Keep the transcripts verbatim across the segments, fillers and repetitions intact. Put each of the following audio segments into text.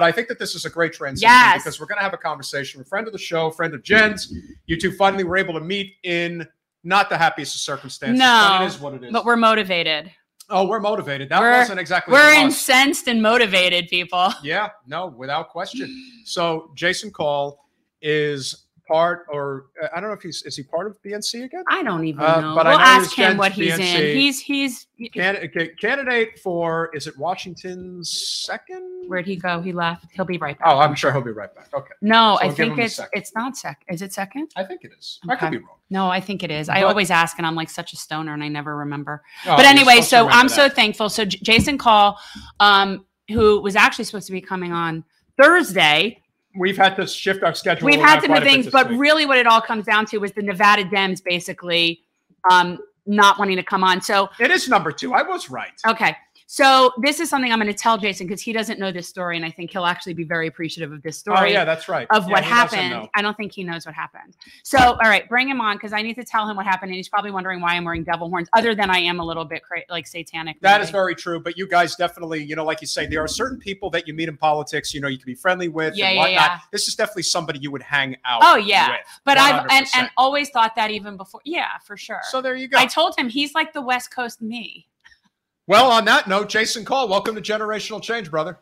but I think that this is a great transition yes. because we're going to have a conversation with a friend of the show, friend of Jen's. You two finally were able to meet in not the happiest of circumstances, no, but it is what it is. But we're motivated. Oh, we're motivated. That we're, wasn't exactly We're incensed and motivated, people. Yeah, no, without question. So Jason Call is part, or uh, I don't know if he's, is he part of B N C again? I don't even uh, know. But we'll I know ask him Jen's what he's B N C. in. He's, he's. Candidate, candidate for, is it Washington's second? Where'd he go? He left. He'll be right back. Oh, I'm sure he'll be right back. Okay. No, so I think it's it's not second. Is it second? I think it is. Okay. I could be wrong. No, I think it is. But, I always ask, and I'm like such a stoner, and I never remember. Oh, but anyway, so I'm that. so thankful. So J- Jason Call, um, who was actually supposed to be coming on Thursday. We've had to shift our schedule. We've had to move things, but week. really what it all comes down to was the Nevada Dems basically um, not wanting to come on. So it is number two. I was right. Okay. So this is something I'm going to tell Jason because he doesn't know this story, and I think he'll actually be very appreciative of this story. Oh, yeah, that's right. Of yeah, what happened. I don't think he knows what happened. So, all right, bring him on because I need to tell him what happened, and he's probably wondering why I'm wearing devil horns, other than I am a little bit cra- like satanic. That maybe. is very true, but you guys definitely, you know, like you say, there are certain people that you meet in politics, you know, you can be friendly with yeah, and yeah, whatnot. Yeah. This is definitely somebody you would hang out Oh, yeah. with. But I've and, and always thought that even before. Yeah, for sure. So there you go. I told him he's like the West Coast me. Well, on that note, Jason Call, welcome to Generational Change, brother.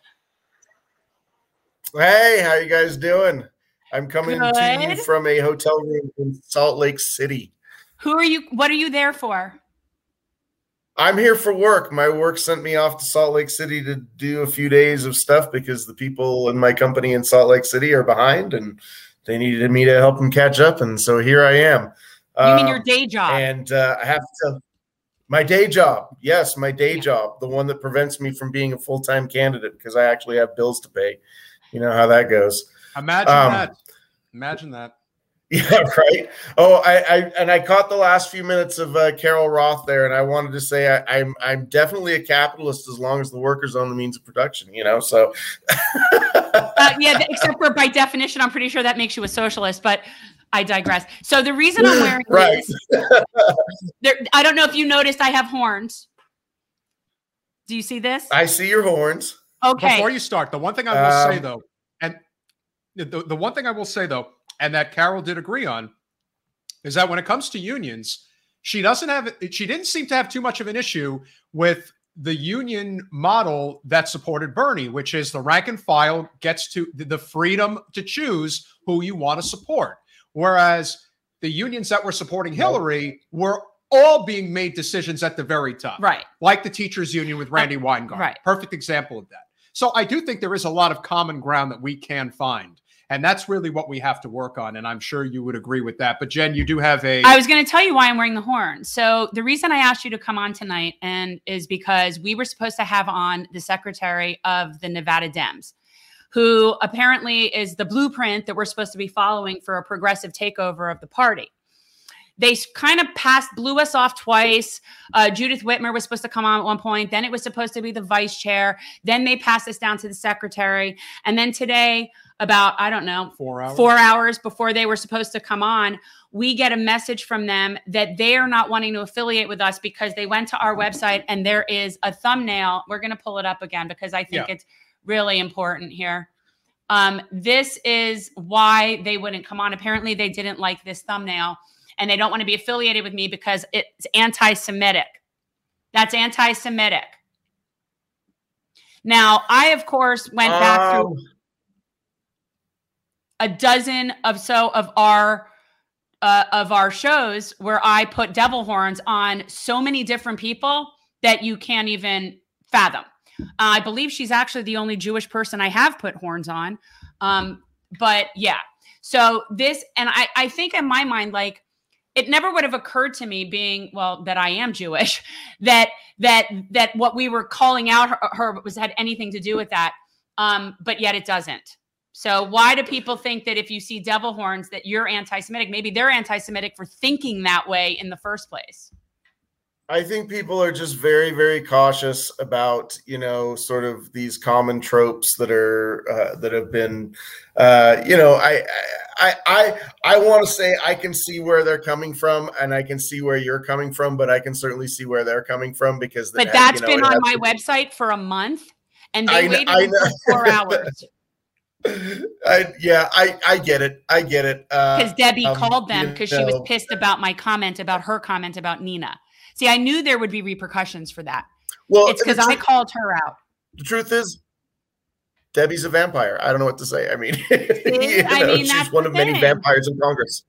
Hey, how you guys doing? I'm coming Good. to you from a hotel room in Salt Lake City. Who are you? What are you there for? I'm here for work. My work sent me off to Salt Lake City to do a few days of stuff because the people in my company in Salt Lake City are behind and they needed me to help them catch up. And so here I am. You um, mean your day job? And uh, I have to My day job. Yes, my day job. The one that prevents me from being a full-time candidate because I actually have bills to pay. You know how that goes. Imagine um, that. Imagine that. Yeah, right. Oh, I, I and I caught the last few minutes of uh, Carol Roth there, and I wanted to say I, I'm I'm definitely a capitalist as long as the workers own the means of production. You know, so uh, yeah. Except for by definition, I'm pretty sure that makes you a socialist, but. I digress. So the reason I'm wearing right. this, there, I don't know if you noticed I have horns. Do you see this? I see your horns. Okay. Before you start, the one thing I will um, say though, and the, the one thing I will say though, and that Carol did agree on, is that when it comes to unions, she doesn't have, she didn't seem to have too much of an issue with the union model that supported Bernie, which is the rank and file gets to the freedom to choose who you want to support. Whereas the unions that were supporting Hillary were all being made decisions at the very top. Right. Like the teachers union with Randy Weingarten. Right. Perfect example of that. So I do think there is a lot of common ground that we can find. And that's really what we have to work on. And I'm sure you would agree with that. But Jen, you do have a... I was going to tell you why I'm wearing the horn. So the reason I asked you to come on tonight and is because we were supposed to have on the secretary of the Nevada Dems, who apparently is the blueprint that we're supposed to be following for a progressive takeover of the party. They kind of passed, blew us off twice. Uh, Judith Whitmer was supposed to come on at one point. Then it was supposed to be the vice chair. Then they passed us down to the secretary. And then today, about, I don't know, four hours, four hours before they were supposed to come on, we get a message from them that they are not wanting to affiliate with us because they went to our website and there is a thumbnail. We're going to pull it up again because I think yeah. it's really important here. Um, this is why they wouldn't come on. Apparently they didn't like this thumbnail and they don't want to be affiliated with me because it's anti-Semitic. That's anti-Semitic. Now, I, of course, went back um, through a dozen of so of our uh, of our shows where I put devil horns on so many different people that you can't even fathom. Uh, I believe she's actually the only Jewish person I have put horns on. Um, but yeah, so this, and I, I think in my mind, like, it never would have occurred to me being, well, that I am Jewish, that, that, that what we were calling out her, her was had anything to do with that. Um, but yet it doesn't. So why do people think that if you see devil horns that you're anti-Semitic? Maybe they're anti-Semitic for thinking that way in the first place. I think people are just very, very cautious about, you know, sort of these common tropes that are uh, that have been, uh, you know, I, I, I, I want to say I can see where they're coming from, and I can see where you're coming from, but I can certainly see where they're coming from because. But the, that's you know, been on my to, website for a month, and they I know, waited I know. for four hours. I, yeah, I, I get it. I get it. Because uh, Debbie um, called them because she was pissed about my comment about her comment about Nina. See, I knew there would be repercussions for that. Well, it's because I called her out. The truth is, Debbie's a vampire. I don't know what to say. I mean, you know, I mean she's one of thing. many vampires in Congress.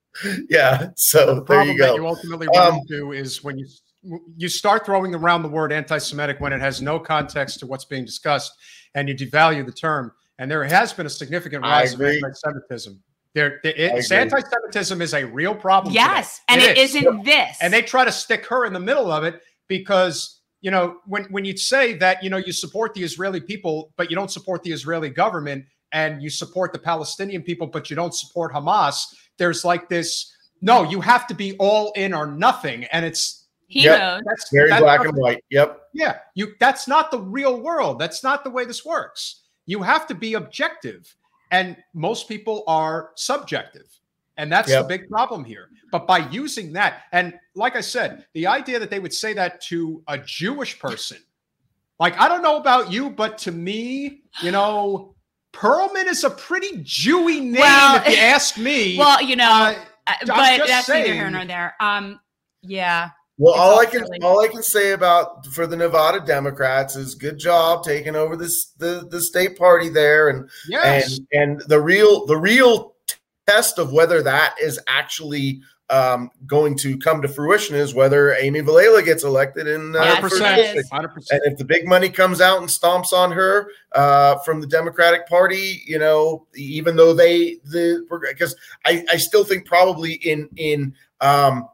Yeah. So the there you go. That you ultimately run um, into is when you you start throwing around the word anti-Semitic when it has no context to what's being discussed, and you devalue the term. And there has been a significant rise of anti-Semitism. There, it, anti-Semitism is a real problem. Yes, today. and it, it isn't yep. this. And they try to stick her in the middle of it because, you know, when when you say that, you know, you support the Israeli people, but you don't support the Israeli government, and you support the Palestinian people, but you don't support Hamas. There's like this. No, you have to be all in or nothing, and it's he yep. knows. That's very that's black and white. Yep. Yeah, you. That's not the real world. That's not the way this works. You have to be objective, and most people are subjective, and that's yep. the big problem here. But by using that, and like I said, the idea that they would say that to a Jewish person, like, I don't know about you, but to me, you know, Perlman is a pretty Jewy name, well, if you ask me. Well, you know, uh, but that's saying. neither here nor there. Um, yeah. Well, all I can really- all I can say about for the Nevada Democrats is good job taking over this the, the state party there, and yes. and and the real the real test of whether that is actually um, going to come to fruition is whether Amy Vilela gets elected in uh, one hundred percent. one hundred percent. And if the big money comes out and stomps on her uh, from the Democratic Party, you know, even though they the because I, I still think probably in in um,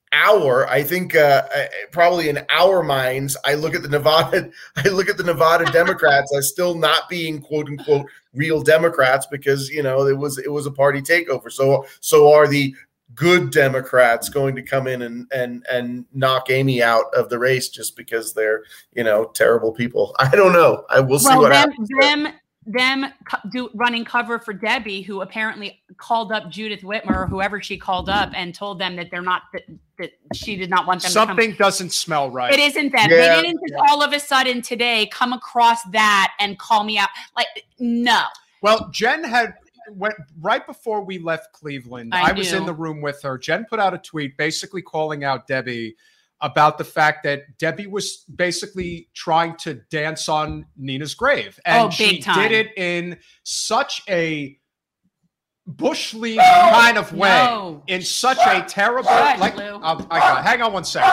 our I think uh, probably in our minds, I look at the Nevada I look at the Nevada Democrats as still not being quote unquote real Democrats because you know it was it was a party takeover. So so are the good Democrats going to come in and and and knock Amy out of the race just because they're you know terrible people? I don't know. I will see well, what them, happens. Them them do running cover for Debbie, who apparently called up Judith Whitmer or whoever she called up and told them that they're not that, that she did not want them. Something to come. doesn't smell right. It isn't them. Yeah. They didn't just all of a sudden today come across that and call me out. Like no. Well, Jen had. When, right before we left Cleveland, I, I was in the room with her. Jen put out a tweet basically calling out Debbie about the fact that Debbie was basically trying to dance on Nina's grave. And oh, she time. did it in such a bush league kind of way, no. in such a terrible, Shut, like, I'll, I got, hang on one second.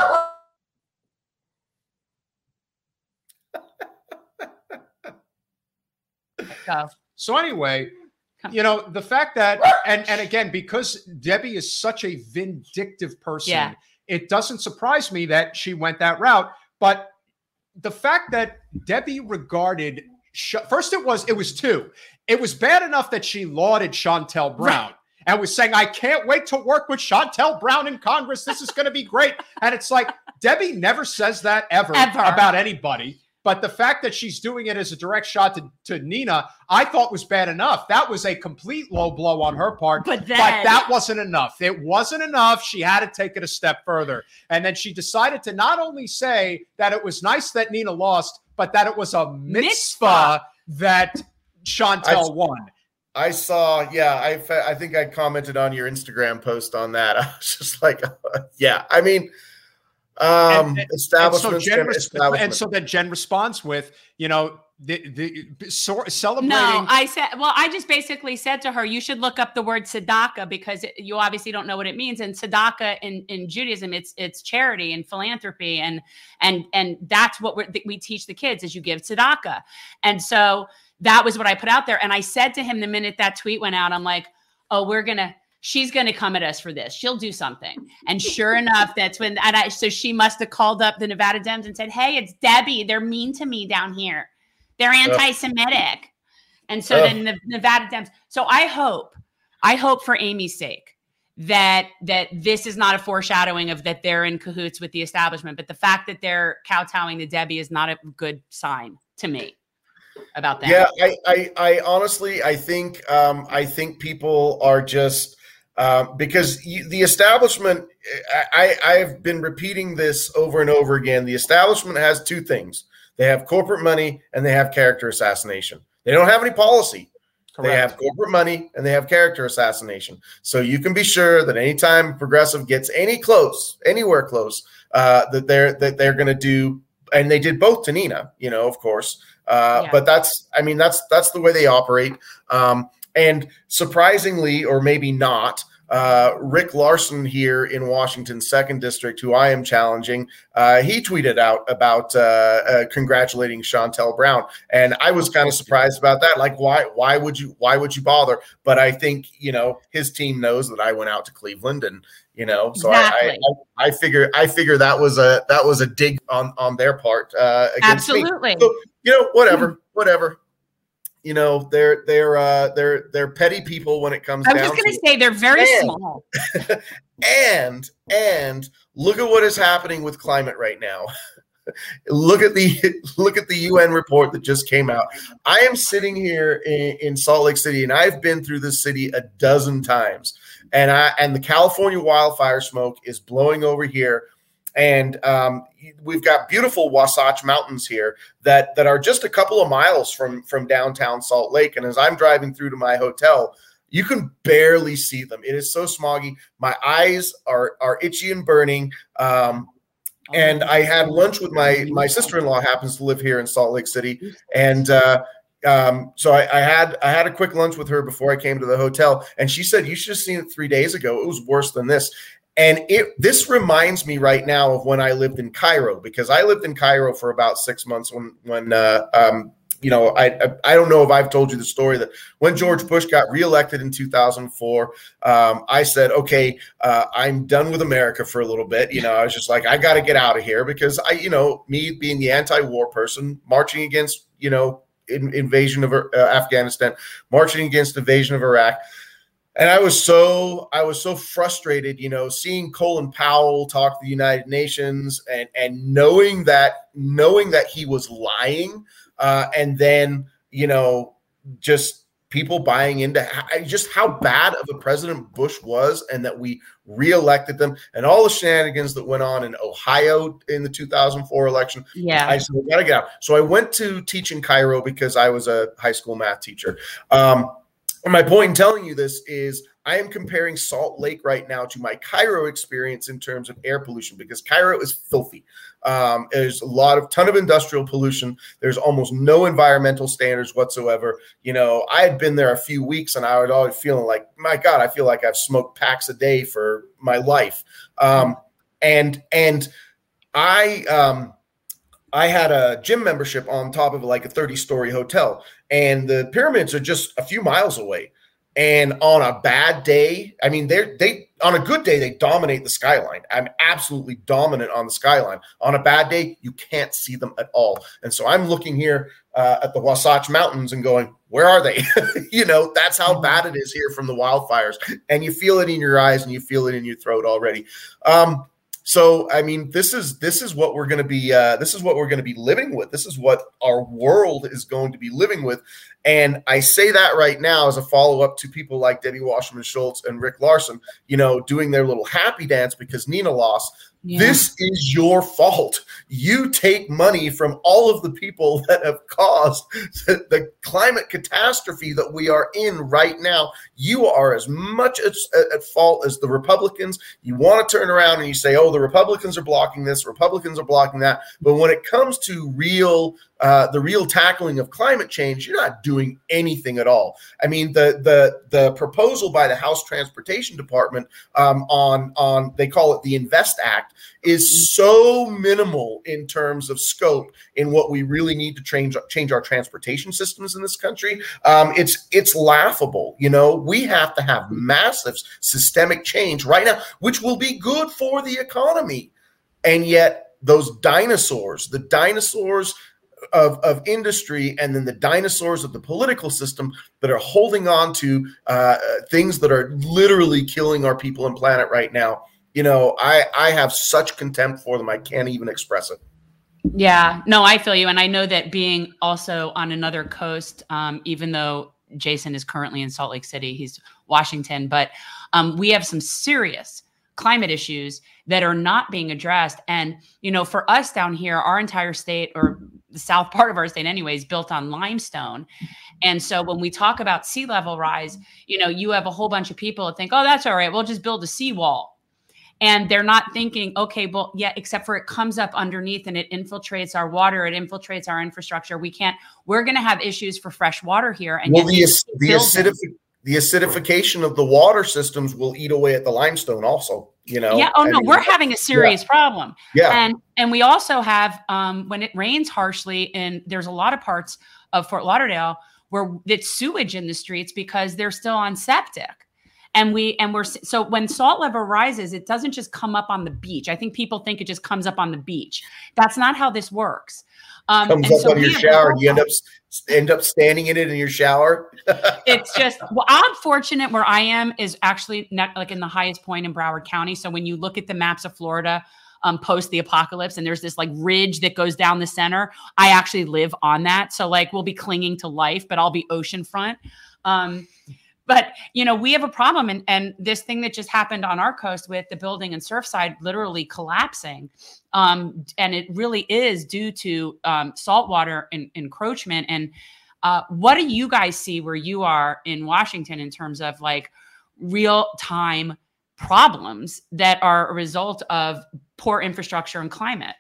Go. So anyway, you know, the fact that, and, and again, because Debbie is such a vindictive person, yeah. it doesn't surprise me that she went that route. But the fact that Debbie regarded, first it was, it was two. It was bad enough that she lauded Shontel Brown right. and was saying, I can't wait to work with Shontel Brown in Congress. This is going to be great. And it's like, Debbie never says that ever, ever. about anybody. But the fact that she's doing it as a direct shot to, to Nina, I thought was bad enough. That was a complete low blow on her part. But, then, but that wasn't enough. It wasn't enough. She had to take it a step further. And then she decided to not only say that it was nice that Nina lost, but that it was a mitzvah, mitzvah. that Shontel I, won. I saw, yeah, I, I think I commented on your Instagram post on that. I was just like, uh, yeah, I mean – Um, and, establishment, and, so Jen, establishment. and so then Jen responds with, you know, the the so, celebrating. No, I said, well, I just basically said to her, you should look up the word tzedakah because it, you obviously don't know what it means. And tzedakah in, in Judaism, it's it's charity and philanthropy, and and and that's what we're, we teach the kids is you give tzedakah. And so that was what I put out there. And I said to him the minute that tweet went out, I'm like, oh, we're gonna. She's going to come at us for this. She'll do something. And sure enough, that's when, and I, so she must have called up the Nevada Dems and said, hey, it's Debbie. They're mean to me down here. They're anti-Semitic. And so then the Nevada Dems. So I hope, I hope for Amy's sake that, that this is not a foreshadowing of that they're in cahoots with the establishment, but the fact that they're kowtowing to Debbie is not a good sign to me about that. Yeah. I, I, I honestly, I think, um, I think people are just, Um, because you, the establishment, I, I've been repeating this over and over again. The establishment has two things. They have corporate money and they have character assassination. They don't have any policy. Correct. They have corporate money and they have character assassination. So you can be sure that anytime Progressive gets any close, anywhere close, uh, that they're that they're going to do, and they did both to Nina, you know, of course. Uh, yeah. But that's, I mean, that's that's the way they operate. Um, and surprisingly, or maybe not, Uh, Rick Larson here in Washington's second district, who I am challenging, uh, he tweeted out about uh, uh, congratulating Shontel Brown, and I was kind of surprised about that. Like, why? Why would you? Why would you bother? But I think you know his team knows that I went out to Cleveland, and you know, so exactly. I, I I figure I figure that was a that was a dig on on their part. Uh, against Absolutely. Me. So, you know, whatever, mm-hmm. whatever. You know, they're they're uh, they're they're petty people when it comes down. I was just going to say they're very and, small. and and look at what is happening with climate right now. look at the look at the U N report that just came out. I am sitting here in, in Salt Lake City, and I've been through this city a dozen times, and I and the California wildfire smoke is blowing over here. And um, we've got beautiful Wasatch Mountains here that that are just a couple of miles from from downtown Salt Lake. And as I'm driving through to my hotel, you can barely see them. It is so smoggy. My eyes are are itchy and burning. Um, and I had lunch with my my sister-in-law, happens to live here in Salt Lake City, and uh, um, so I, I had I had a quick lunch with her before I came to the hotel, and she said, "You should have seen it three days ago. It was worse than this." And it this reminds me right now of when I lived in Cairo, because I lived in Cairo for about six months when when uh, um, you know I, I I don't know if I've told you the story that when George Bush got reelected in two thousand four, um, I said, okay, uh, I'm done with America for a little bit. You know, I was just like, I got to get out of here, because I you know me being the anti-war person, marching against you know in, invasion of uh, Afghanistan, marching against invasion of Iraq. And I was so I was so frustrated, you know, seeing Colin Powell talk to the United Nations and and knowing that knowing that he was lying, uh, and then you know just people buying into just how bad of a President Bush was, and that we reelected them, and all the shenanigans that went on in Ohio in the two thousand four election. Yeah, I said, we gotta get out. So I went to teach in Cairo because I was a high school math teacher. Um, And my point in telling you this is I am comparing Salt Lake right now to my Cairo experience in terms of air pollution, because Cairo is filthy. Um, there's a lot of ton of industrial pollution. There's almost no environmental standards whatsoever. You know, I had been there a few weeks and I was always feeling like, my God, I feel like I've smoked packs a day for my life. Um, and, and I, um, I had a gym membership on top of like a thirty story hotel, and the pyramids are just a few miles away. And on a bad day, I mean, they're, they, on a good day, they dominate the skyline. I'm absolutely dominant on the skyline. On a bad day, you can't see them at all. And so I'm looking here uh, at the Wasatch Mountains and going, where are they? You know, that's how bad it is here from the wildfires. And you feel it in your eyes and you feel it in your throat already. Um, So, I mean, this is this is what we're going to be uh, this is what we're going to be living with. This is what our world is going to be living with. And I say that right now as a follow up to people like Debbie Wasserman Schultz and Rick Larson, you know, doing their little happy dance because Nina lost. Yeah. This is your fault. You take money from all of the people that have caused the, the climate catastrophe that we are in right now. You are as much at, at fault as the Republicans. You want to turn around and you say, oh, the Republicans are blocking this, Republicans are blocking that. But when it comes to real Uh, the real tackling of climate change, you're not doing anything at all. I mean, the the the proposal by the House Transportation Department um, on on they call it the INVEST Act is so minimal in terms of scope in what we really need to change change our transportation systems in this country. Um, it's it's laughable. You know, we have to have massive systemic change right now, which will be good for the economy, and yet those dinosaurs, the dinosaurs. Of, of industry, and then the dinosaurs of the political system that are holding on to uh, things that are literally killing our people and planet right now. You know, I, I have such contempt for them. I can't even express it. Yeah, no, I feel you. And I know that being also on another coast, um, even though Jason is currently in Salt Lake City, he's Washington, but um, we have some serious climate issues that are not being addressed. And, you know, for us down here, our entire state, or the south part of our state anyway, is built on limestone. And so when we talk about sea level rise, you know, you have a whole bunch of people that think, oh, that's all right, we'll just build a seawall. And they're not thinking, okay, well, yeah, except for it comes up underneath and it infiltrates our water, it infiltrates our infrastructure. We can't, we're going to have issues for fresh water here. And well, the, the, acidic- the acidification of the water systems will eat away at the limestone also, you know? Yeah. Oh, no, I mean, we're having a serious yeah. problem. Yeah. And, and we also have, um, when it rains harshly, and there's a lot of parts of Fort Lauderdale where it's sewage in the streets because they're still on septic. And we, and we're, so when salt level rises, it doesn't just come up on the beach. I think people think it just comes up on the beach. That's not how this works. Um, comes and up so on your shower. You end up, end up standing in it in your shower. It's just, well, I'm fortunate where I am is actually not like in the highest point in Broward County. So when you look at the maps of Florida, um, post the apocalypse, and there's this like ridge that goes down the center, I actually live on that. So like, we'll be clinging to life, but I'll be oceanfront. Um, But, you know, we have a problem. And, and this thing that just happened on our coast with the building in Surfside literally collapsing. Um, and it really is due to um, saltwater en- encroachment. And uh, what do you guys see where you are in Washington in terms of like real time problems that are a result of poor infrastructure and climate?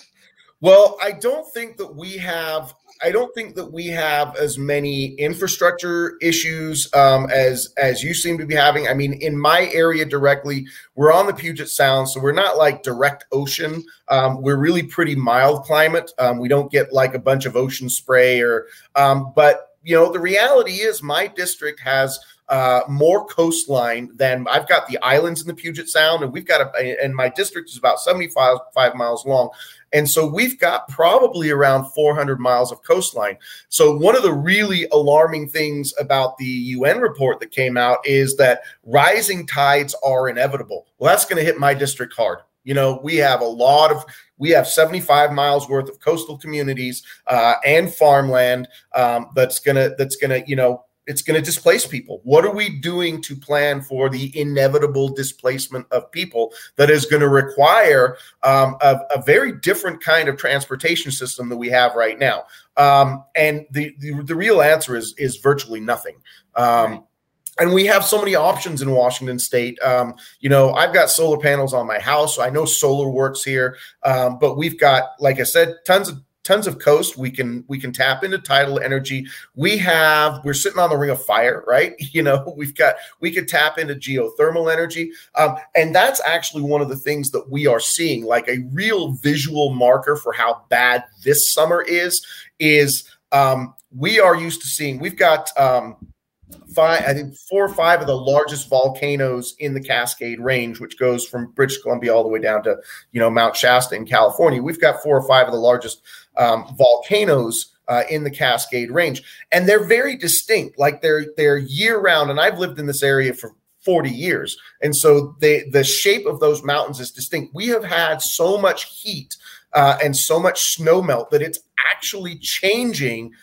Well, I don't think that we have I don't think that we have as many infrastructure issues um, as as you seem to be having. I mean, in my area directly, we're on the Puget Sound, so we're not like direct ocean. Um, we're really pretty mild climate. Um, we don't get like a bunch of ocean spray or, um, but you know, the reality is my district has uh, more coastline than I've got the islands in the Puget Sound, and we've got a, and my district is about seventy-five five miles long. And so we've got probably around four hundred miles of coastline. So one of the really alarming things about the U N report that came out is that rising tides are inevitable. Well, that's going to hit my district hard. You know, we have a lot of, we have seventy-five miles worth of coastal communities uh, and farmland um, that's going to, that's going to, you know, it's going to displace people. What are we doing to plan for the inevitable displacement of people that is going to require um, a, a very different kind of transportation system that we have right now? Um, and the, the the real answer is is virtually nothing. Um, right. And we have so many options in Washington State. Um, you know, I've got solar panels on my house, so I know solar works here. Um, but we've got, like I said, tons of Tons of coast. We can we can tap into tidal energy. We have we're sitting on the ring of fire, right? You know, we've got we could tap into geothermal energy, um, and that's actually one of the things that we are seeing, like a real visual marker for how bad this summer is. Is um, we are used to seeing. We've got. Um, Five, I think four or five of the largest volcanoes in the Cascade Range, which goes from British Columbia all the way down to, you know, Mount Shasta in California. We've got four or five of the largest um, volcanoes uh, in the Cascade Range, and they're very distinct. Like they're they're year round. And I've lived in this area for forty years, and so they the shape of those mountains is distinct. We have had so much heat uh, and so much snow melt that it's actually changing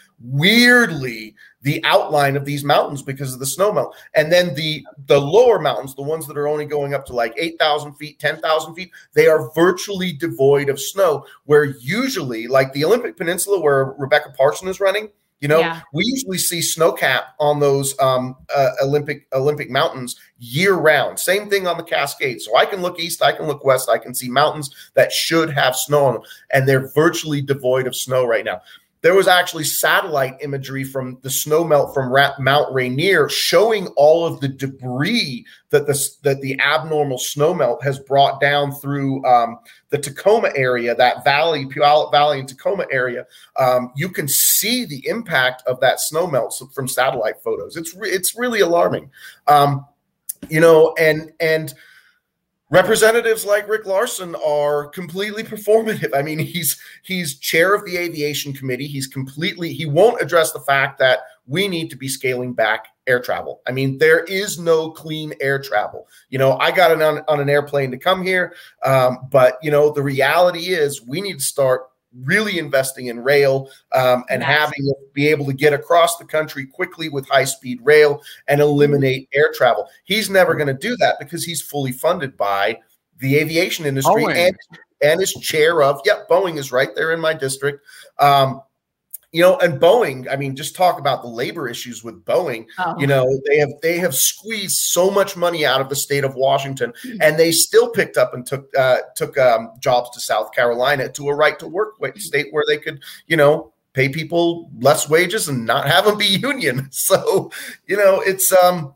weirdly the outline of these mountains because of the snow melt. And then the the lower mountains, the ones that are only going up to like eight thousand feet, ten thousand feet, they are virtually devoid of snow, where usually like the Olympic Peninsula where Rebecca Parson is running, you know, yeah. we usually see snow cap on those um, uh, Olympic Olympic mountains year round. Same thing on the Cascades. So I can look east, I can look west, I can see mountains that should have snow on them, and they're virtually devoid of snow right now. There was actually satellite imagery from the snow melt from Mount Rainier showing all of the debris that the, that the abnormal snow melt has brought down through um, the Tacoma area, that valley, Puyallup Valley and Tacoma area. Um, you can see the impact of that snow melt from satellite photos. It's re- it's really alarming, um, you know, and and. Representatives like Rick Larsen are completely performative. I mean, he's he's chair of the aviation committee. He's completely, he won't address the fact that we need to be scaling back air travel. I mean, there is no clean air travel. You know, I got on, on an airplane to come here, um, but, you know, the reality is we need to start really investing in rail um, and nice. having it be able to get across the country quickly with high-speed rail and eliminate air travel. He's never going to do that because he's fully funded by the aviation industry and, and is chair of, yep, Boeing is right there in my district. Um, You know, and Boeing, I mean, just talk about the labor issues with Boeing. Oh. You know, they have they have squeezed so much money out of the state of Washington, and they still picked up and took uh, took um, jobs to South Carolina, to a right to work state where they could, you know, pay people less wages and not have them be union. So, you know, it's um.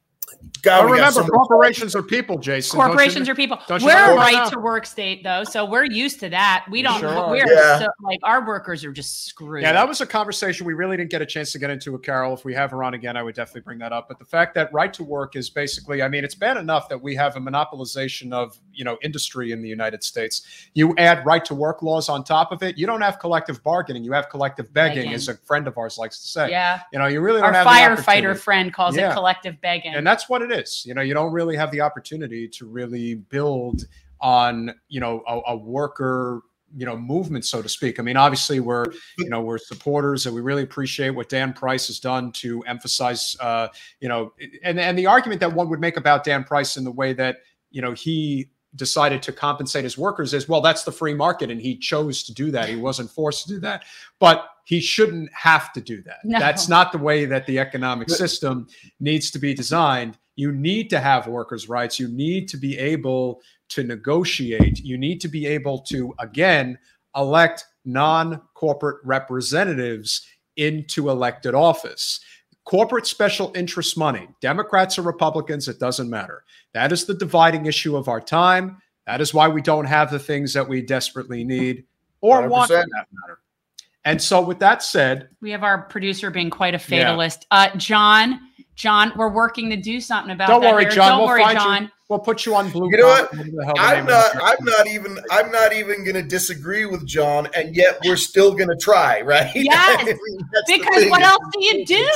God, but remember, so corporations are people, Jason. Corporations you, are people. We're a right to work state, though, so we're used to that. We don't. Sure we're yeah. so, like our workers are just screwed. Yeah, that was a conversation we really didn't get a chance to get into with Carol. If we have her on again, I would definitely bring that up. But the fact that right to work is basically, I mean, it's bad enough that we have a monopolization of, you know, industry in the United States. You add right to work laws on top of it. You don't have collective bargaining. You have collective begging, begging. as a friend of ours likes to say. Yeah. You know, you really don't Our have firefighter friend calls yeah. it collective begging. And that's what it is. You know, you don't really have the opportunity to really build on, you know, a, a worker, you know, movement, so to speak. I mean, obviously we're, you know, we're supporters and we really appreciate what Dan Price has done to emphasize, uh, you know, and, and the argument that one would make about Dan Price in the way that, you know, he decided to compensate his workers is, well, that's the free market. And he chose to do that. He wasn't forced to do that, but he shouldn't have to do that. No. That's not the way that the economic system needs to be designed. You need to have workers' rights. You need to be able to negotiate. You need to be able to, again, elect non-corporate representatives into elected office. Corporate special interest money, Democrats or Republicans, it doesn't matter. That is the dividing issue of our time. That is why we don't have the things that we desperately need or one hundred percent. want, for that matter. And so with that said, we have our producer being quite a fatalist. Yeah. Uh, John, John, we're working to do something about don't that. Worry, here. John. Don't we'll worry, find John. You. We'll put you on blue. You know what? I'm not. I'm not even. I'm not even going to disagree with John, and yet we're still going to try, right? Yes. I mean, because what else do you do?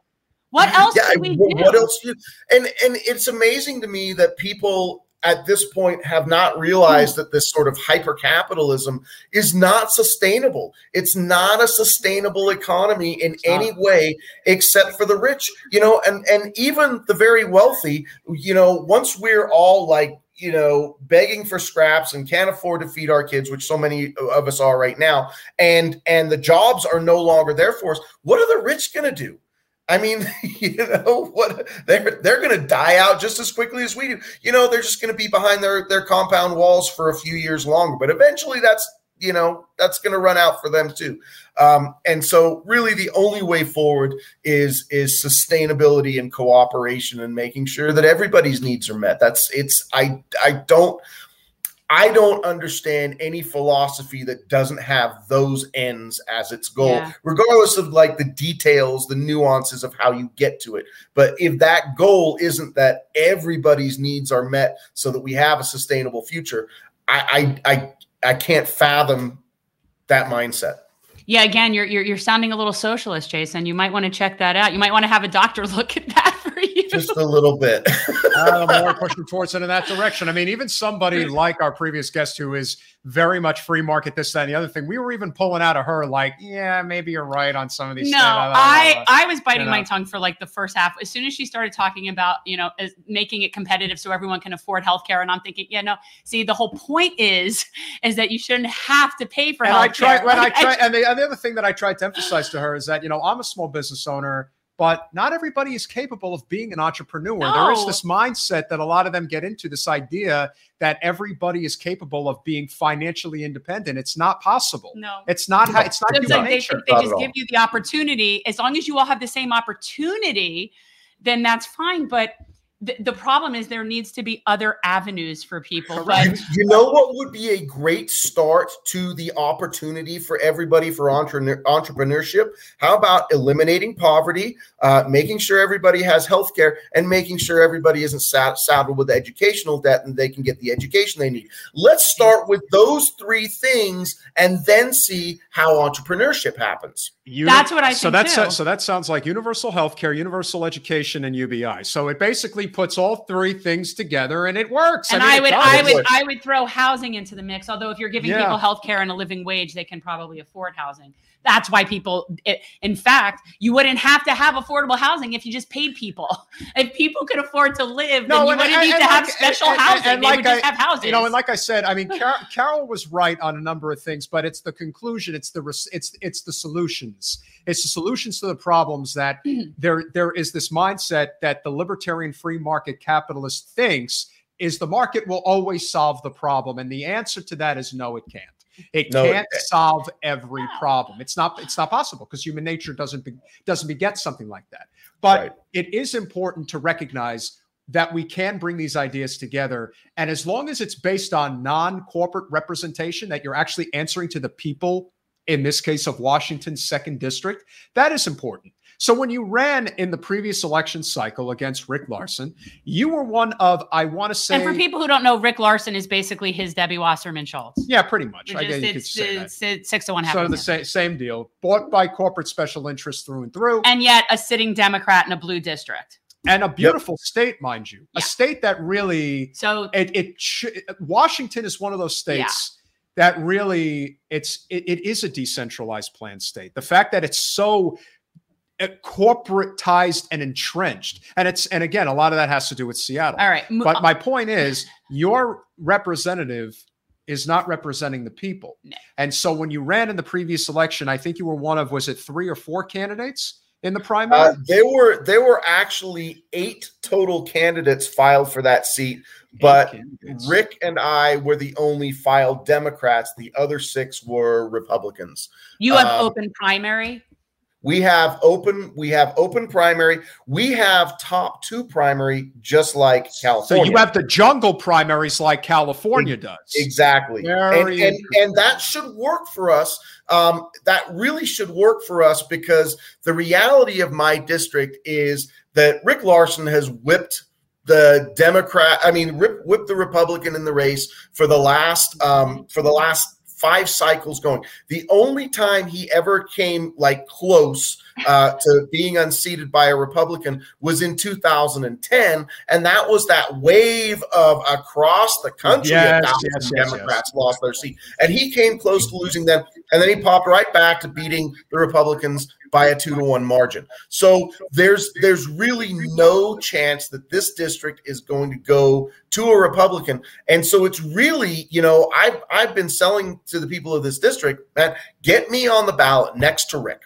What else yeah, do we what, do? What else do you? And and it's amazing to me that people at this point have not realized that this sort of hyper capitalism is not sustainable. It's not a sustainable economy in any way except for the rich, you know, and, and even the very wealthy, you know, once we're all like, you know, begging for scraps and can't afford to feed our kids, which so many of us are right now, and, and the jobs are no longer there for us, what are the rich going to do? I mean, you know what? They're they're going to die out just as quickly as we do. You know, they're just going to be behind their their compound walls for a few years longer. But eventually, that's you know that's going to run out for them too. Um, and so, really, the only way forward is is sustainability and cooperation and making sure that everybody's needs are met. That's it's. I I don't. I don't understand any philosophy that doesn't have those ends as its goal, yeah. regardless of like the details, the nuances of how you get to it. But if that goal isn't that everybody's needs are met so that we have a sustainable future, I I I, I can't fathom that mindset. Yeah, again, you're, you're you're sounding a little socialist, Jason. You might want to check that out. You might want to have a doctor look at that for you. Just a little bit. uh, the more pushing towards it in that direction. I mean, even somebody like our previous guest who is very much free market, this, that, and the other thing, we were even pulling out of her like, yeah, maybe you're right on some of these. No, I, I was biting you know? my tongue for like the first half. As soon as she started talking about, you know, as making it competitive so everyone can afford healthcare. And I'm thinking, yeah, no, see, the whole point is, is that you shouldn't have to pay for and healthcare. I tried, when like, I tried, and the, and the other thing that I tried to emphasize to her is that, you know, I'm a small business owner, but not everybody is capable of being an entrepreneur. No. There is this mindset that a lot of them get into, this idea that everybody is capable of being financially independent. It's not possible. No, it's not. How, it's not it's human like nature. They, they just give you the opportunity. As long as you all have the same opportunity, then that's fine. But the, the problem is there needs to be other avenues for people. But you, you know what would be a great start to the opportunity for everybody for entre- entrepreneurship? How about eliminating poverty, uh, making sure everybody has health care, and making sure everybody isn't sat- saddled with educational debt and they can get the education they need? Let's start with those three things and then see how entrepreneurship happens. You, that's what I so think that's too. So that sounds like universal health care, universal education, and U B I. So it basically puts all three things together and it works. And I, mean, I would, does. I would, I would throw housing into the mix. Although if you're giving Yeah. people health care and a living wage, they can probably afford housing. That's why people, it, in fact, you wouldn't have to have affordable housing if you just paid people. If people could afford to live, no, then you and, wouldn't and, need and to like, have special and, housing. And, and they like would just I, have houses. You know, and like I said, I mean, Carol, Carol was right on a number of things, but it's the conclusion, it's the it's it's the solutions. It's the solutions to the problems that there there is this mindset that the libertarian free market capitalist thinks is the market will always solve the problem. And the answer to that is no, it can't. It no, can't it, solve every problem. It's not it's not possible because human nature doesn't be, doesn't beget something like that. But right. It is important to recognize that we can bring these ideas together. And as long as it's based on non-corporate representation, that you're actually answering to the people, in this case of Washington's second district, that is important. So when you ran in the previous election cycle against Rick Larsen, you were one of, I want to say. And for people who don't know, Rick Larsen is basically his Debbie Wasserman Schultz. Yeah, pretty much. I guess you could say that. It's six to one. So the same, same deal. Bought by corporate special interests through and through. And yet a sitting Democrat in a blue district. And a beautiful yep. state, mind you. Yeah. A state that really. So it, it sh- Washington is one of those states. Yeah. That really, it's it, it is a decentralized planned state. The fact that it's so corporatized and entrenched, and it's and again, a lot of that has to do with Seattle. All right, but my point is, your representative is not representing the people. No. And so, when you ran in the previous election, I think you were one of was it three or four candidates in the primary? Uh, there were there were actually eight total candidates filed for that seat. But Rick and I were the only filed Democrats. The other six were Republicans. You have um, open primary? We have open, we have open primary. We have top two primary, just like California. So you have the jungle primaries like California does. Exactly. And, and, and that should work for us. Um, that really should work for us because the reality of my district is that Rick Larsen has whipped the Democrat, I mean, rip, whip the Republican in the race for the last um, for the last five cycles going. The only time he ever came like close uh, to being unseated by a Republican was in two thousand ten, and that was that wave of across the country. Yes, yes, yes, yes, Democrats yes. lost their seat, and he came close to losing them, and then he popped right back to beating the Republicans by a two to one margin. So there's there's really no chance that this district is going to go to a Republican. And so it's really, you know, I've I've been selling to the people of this district, man, get me on the ballot next to Rick.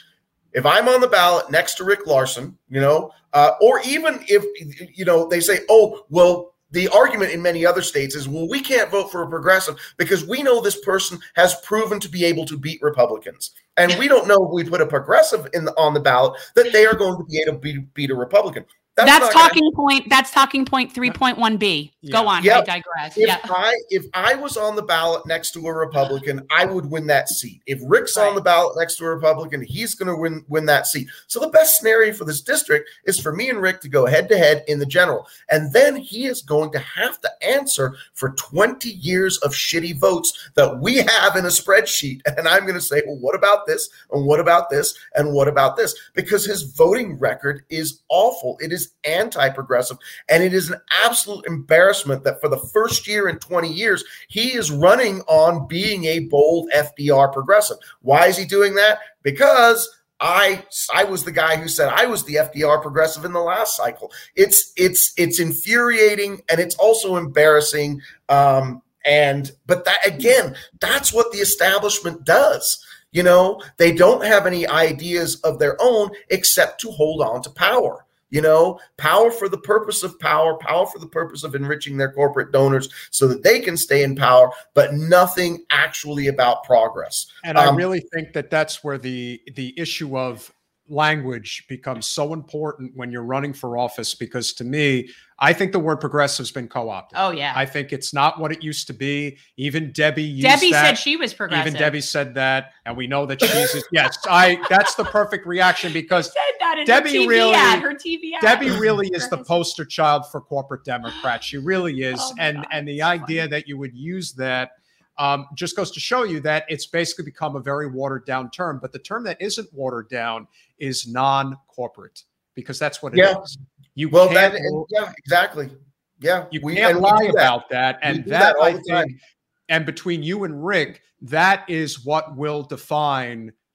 If I'm on the ballot next to Rick Larsen, you know, uh, or even if, you know, they say, oh, well, the argument in many other states is, well, we can't vote for a progressive because we know this person has proven to be able to beat Republicans. And we don't know if we put a progressive in the, on the ballot that they are going to be able to beat, beat a Republican. That's, that's talking gonna, point. That's talking point three point one B. Yeah. Go on. Yep. I digress. If yeah. I if I was on the ballot next to a Republican, I would win that seat. If Rick's right. on the ballot next to a Republican, he's going to win win that seat. So the best scenario for this district is for me and Rick to go head to head in the general, and then he is going to have to answer for twenty years of shitty votes that we have in a spreadsheet. And I'm going to say, well, what about this? And what about this? And what about this? Because his voting record is awful. It is anti-progressive, and it is an absolute embarrassment that for the first year in twenty years he is running on being a bold F D R progressive. Why is he doing that? Because I I was the guy who said I was the F D R progressive in the last cycle. It's it's it's infuriating, and it's also embarrassing. Um, and but that again, that's what the establishment does. You know, they don't have any ideas of their own except to hold on to power. You know, power for the purpose of power, power for the purpose of enriching their corporate donors so that they can stay in power, but nothing actually about progress. And um, I really think that that's where the the issue of language becomes so important when you're running for office, because to me, I think the word progressive has been co-opted. Oh, yeah. I think it's not what it used to be. Even Debbie used Debbie that. said she was progressive. Even Debbie said that, and we know that she's yes. I that's the perfect reaction because said that in Debbie her T V really, ad, her T V ad. Debbie really is the poster child for corporate Democrats. She really is, oh and God, and the so idea funny. that you would use that. Um, just goes to show you that it's basically become a very watered down term. But the term that isn't watered down is non-corporate, because that's what it yeah. is. You well, can't, that, yeah, exactly. Yeah, you we, can't lie that. about that. And that, that, that I think, and between you and Rick, that is what will define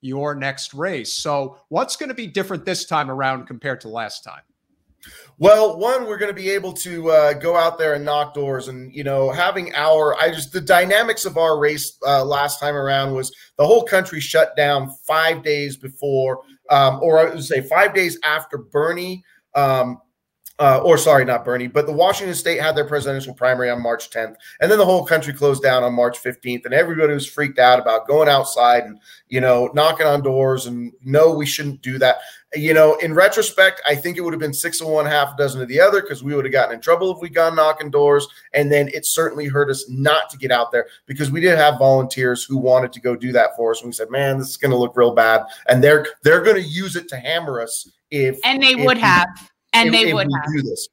your next race. So what's going to be different this time around compared to last time? Well, one, we're going to be able to uh, go out there and knock doors, and you know, having our I just the dynamics of our race uh, last time around was the whole country shut down five days before, um, or I would say five days after Bernie. Um, Uh, or sorry, not Bernie, but the Washington State had their presidential primary on March tenth. And then the whole country closed down on March fifteenth. And everybody was freaked out about going outside and, you know, knocking on doors. And no, we shouldn't do that. You know, in retrospect, I think it would have been six of one, half a dozen of the other, because we would have gotten in trouble if we gone knocking doors. And then it certainly hurt us not to get out there, because we did have volunteers who wanted to go do that for us. And we said, man, this is going to look real bad. And they're they're going to use it to hammer us if and they if would we, have. And if, they if would we have. do this.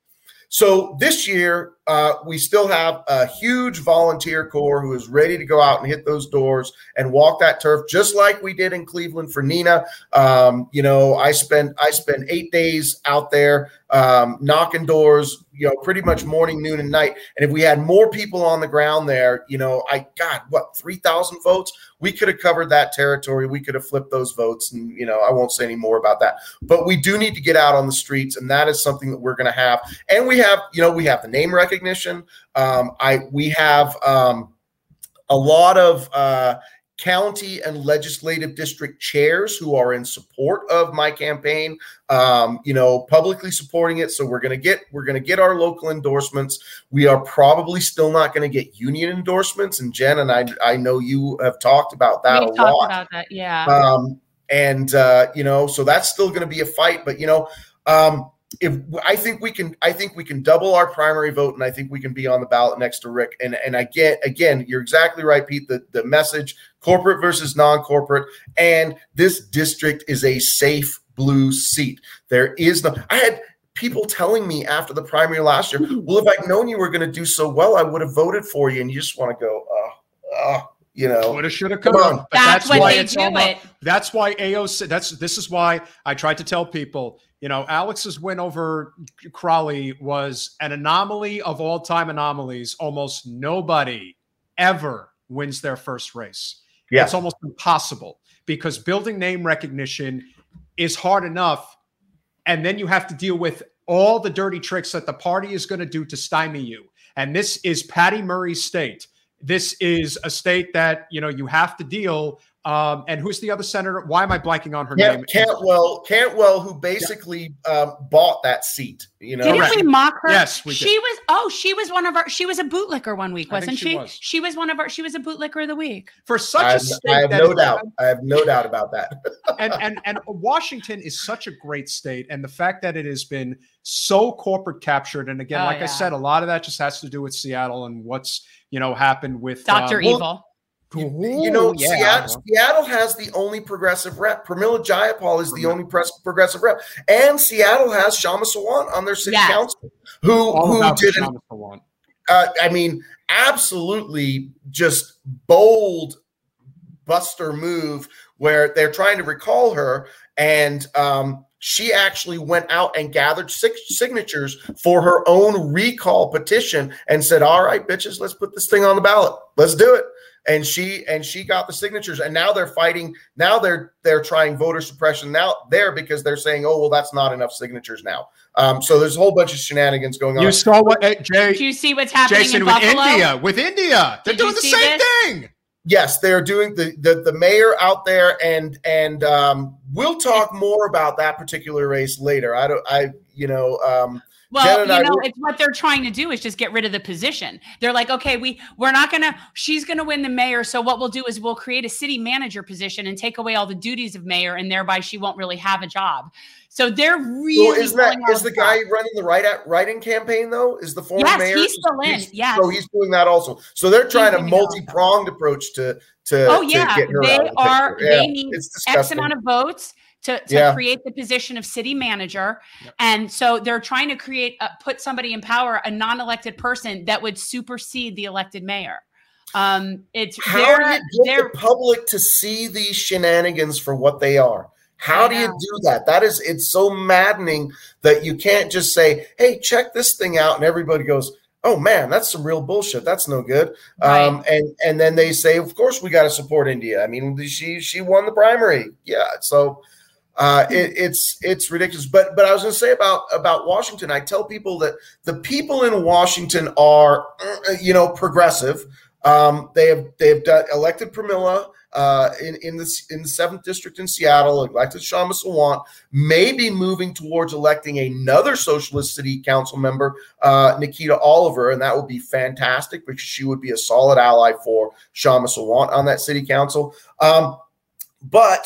So this year, uh, we still have a huge volunteer corps who is ready to go out and hit those doors and walk that turf, just like we did in Cleveland for Nina. Um, you know, I spent I spent eight days out there um, knocking doors, you know, pretty much morning, noon, and night. And if we had more people on the ground there, you know, I got what three thousand votes. We could have covered that territory. We could have flipped those votes, and you know, I won't say any more about that. But we do need to get out on the streets, and that is something that we're going to have. And we have, you know, we have the name recognition. Um, I we have um, a lot of uh, county and legislative district chairs who are in support of my campaign. Um, you know, publicly supporting it. So we're gonna get we're gonna get our local endorsements. We are probably still not going to get union endorsements. And Jen and I, I know you have talked about that We've a talked lot. about that, yeah. Um, and uh, you know, so that's still going to be a fight. But you know, um, if I think we can, I think we can double our primary vote, and I think we can be on the ballot next to Rick. And and I get again, you're exactly right, Pete. The the message: corporate versus non-corporate, and this district is a safe blue seat. There is no. I had people telling me after the primary last year, well, if I'd known you were going to do so well, I would have voted for you. And you just want to go, oh, oh. You know, woulda, shoulda, come on. But that's, that's why they it's do all about, it. That's why A O C. That's this is why I tried to tell people. You know, Alex's win over Crowley was an anomaly of all time anomalies. Almost nobody ever wins their first race. Yeah. It's almost impossible, because building name recognition is hard enough, and then you have to deal with all the dirty tricks that the party is going to do to stymie you. And this is Patty Murray's state. This is a state that, you know, you have to deal. Um, and who's the other senator? Why am I blanking on her Cant- name? Cantwell, Cantwell, who basically yeah. um, bought that seat. You know, didn't Correct. we mock her? Yes, we she did. was. Oh, she was one of our. She was a bootlicker one week, I think wasn't she she? was. She was one of our. She was a bootlicker of the week. For such I a have, state I have that no is- doubt. I have no doubt about that. and and and Washington is such a great state, and the fact that it has been so corporate captured, and again, Oh, like yeah. I said, a lot of that just has to do with Seattle and what's you know happened with Doctor um, well, Evil. You know, yeah. Seattle, Seattle has the only progressive rep. Pramila Jayapal is the only press, progressive rep, and Seattle has Shama Sawant on their city Yes. council, who All who about the did an Shama Sawant. uh, I mean, absolutely just bold buster move where they're trying to recall her. And um, she actually went out and gathered six signatures for her own recall petition and said, all right, bitches, let's put this thing on the ballot. Let's do it. And she and she got the signatures, and now they're fighting. Now they're they're trying voter suppression now there because they're saying, oh well, that's not enough signatures now. Um, so there's a whole bunch of shenanigans going on. You saw what uh, Jay, Did you see what's happening Jason in with Buffalo? India? With India, they're Did you doing the see same this? thing. Yes, they're doing the the, the mayor out there, and and um, we'll talk more about that particular race later. I don't, I you know. Um, Well, Jen and you I know, were- it's what they're trying to do is just get rid of the position. They're like, okay, we we're not gonna. She's gonna win the mayor. So what we'll do is we'll create a city manager position and take away all the duties of mayor, and thereby she won't really have a job. So they're really. Well, is that going is out the of guy step. running the right at writing campaign though? Is the former Yes, mayor? he's still in. Yes. So he's doing that also. So they're trying a doing it also. multi-pronged approach to to. Oh to yeah, get her they out of the are. picture. Yeah, They need it's X disgusting. amount of votes to, to Yeah. create the position of city manager. Yep. And so they're trying to create, uh, put somebody in power, a non-elected person that would supersede the elected mayor. Um, it's How they're, do you get they're, the public to see these shenanigans for what they are? How I do you know. do that? That is, it's so maddening that you can't just say, "Hey, check this thing out," and everybody goes, oh man, that's some real bullshit. That's no good. Right. Um, and and then they say, of course we got to support India. I mean, she she won the primary. Yeah. So uh, it, it's it's ridiculous. But but I was going to say about about Washington. I tell people that the people in Washington are, you know, progressive. Um, they have they have done, elected Pramila uh, in in the in the seventh district in Seattle, elected Shama Sawant, maybe moving towards electing another socialist city council member, uh, Nikita Oliver, and that would be fantastic because she would be a solid ally for Shama Sawant on that city council. Um, but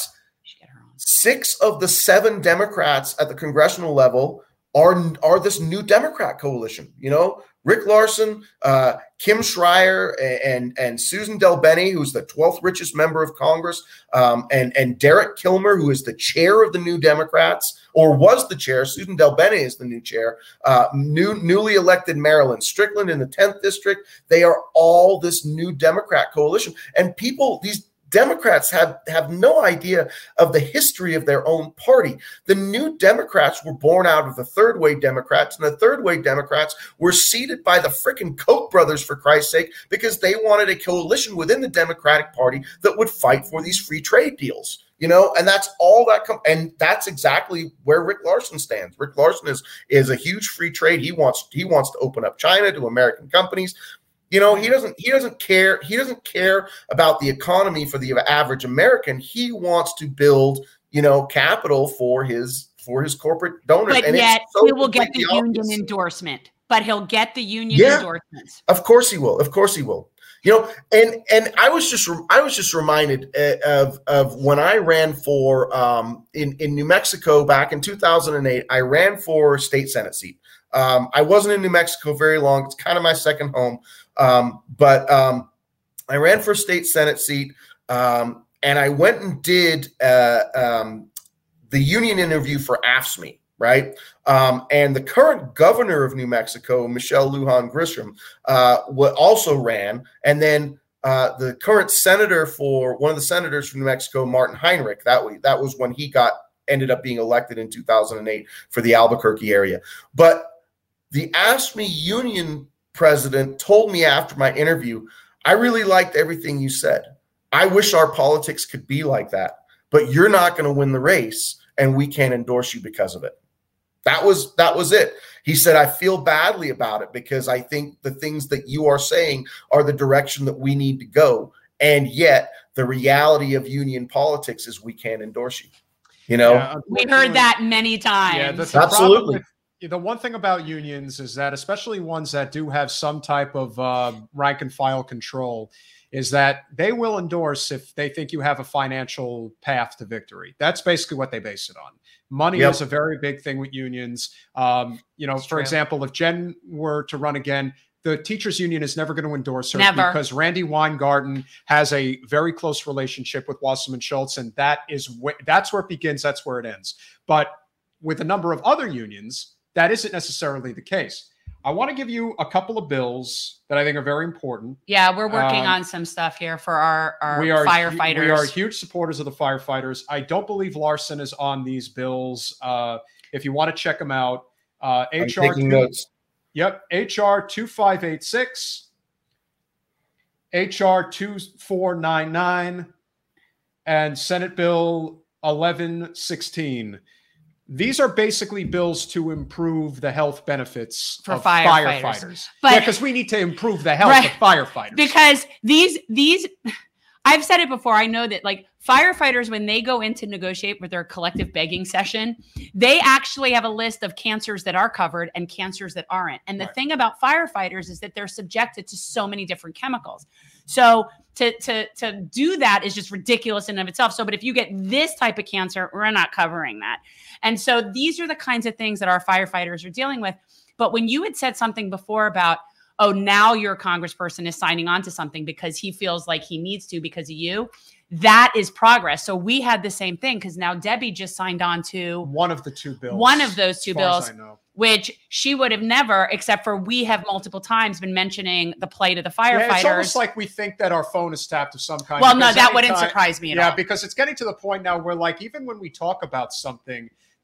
six of the seven Democrats at the congressional level are are this new Democrat coalition. You know, Rick Larson, uh, Kim Schreier, and and Susan DelBene, who's the twelfth richest member of Congress, um, and and Derek Kilmer, who is the chair of the New Democrats, or was the chair. Susan DelBene is the new chair. Uh, new newly elected Marilyn Strickland in the tenth district. They are all this new Democrat coalition, and people these. Democrats have, have no idea of the history of their own party. The New Democrats were born out of the Third Way Democrats, and the Third Way Democrats were seeded by the frickin' Koch brothers, for Christ's sake, because they wanted a coalition within the Democratic Party that would fight for these free trade deals. You know, and that's all that com- and that's exactly where Rick Larson stands. Rick Larson is is a huge free trade. He wants he wants to open up China to American companies. You know, he doesn't he doesn't care. He doesn't care about the economy for the average American. He wants to build, you know, capital for his for his corporate donors. But and yet it's so he will get the union obvious. endorsement. But he'll get the union yeah, endorsements. Of course he will. Of course he will. You know, and and I was just I was just reminded of of when I ran for um, in in New Mexico back in two thousand eight. I ran for state Senate seat. Um, I wasn't in New Mexico very long. It's kind of my second home. Um, but um, I ran for a state Senate seat, um, and I went and did uh, um, the union interview for A F S C M E, right? Um, and the current governor of New Mexico, Michelle Lujan Grisham, uh, also ran. And then uh, the current senator for one of the senators from New Mexico, Martin Heinrich, that was, that was when he got ended up being elected in two thousand eight for the Albuquerque area. But the A F S C M E union president told me after my interview, I really liked everything you said. I wish our politics could be like that, but you're not going to win the race and we can't endorse you because of it. That was, that was it. He said, I feel badly about it because I think the things that you are saying are the direction that we need to go. And yet the reality of union politics is we can't endorse you. You know, yeah, we heard that many times. Yeah, that's the absolutely. With, the one thing about unions is that, especially ones that do have some type of uh, rank and file control, is that they will endorse if they think you have a financial path to victory. That's basically what they base it on. Money yep. is a very big thing with unions. Um, you know, That's for true. example, if Jen were to run again, the teachers union is never going to endorse her never. because Randy Weingarten has a very close relationship with Wasserman Schultz, and that is wh- that's where it begins. That's where it ends. But with a number of other unions, that isn't necessarily the case. I want to give you a couple of bills that I think are very important. Yeah, we're working um, on some stuff here for our, our we are, firefighters. We are huge supporters of the firefighters. I don't believe Larson is on these bills. Uh, if you want to check them out, uh, I'm H R taking notes. Yep, H R two five eight six, H R two four nine nine, and Senate Bill eleven sixteen. These are basically bills to improve the health benefits for of firefighters. firefighters. But, yeah, because we need to improve the health right, of firefighters. Because these, these, I've said it before. I know that like firefighters, when they go in to negotiate with their collective begging session, they actually have a list of cancers that are covered and cancers that aren't. And the right. thing about firefighters is that they're subjected to so many different chemicals. So to, to, to do that is just ridiculous in and of itself. So, but if you get this type of cancer, we're not covering that. And so these are the kinds of things that our firefighters are dealing with. But when you had said something before about, oh, now your congressperson is signing on to something because he feels like he needs to because of you, that is progress. So we had the same thing because now Debbie just signed on to one of the two bills, one of those two bills, which she would have never, except for we have multiple times been mentioning the plight of the firefighters. Yeah, it's almost like we think that our phone is tapped of some kind. Well, no, that wouldn't surprise me at yeah, all. because it's getting to the point now where, like, even when we talk about something,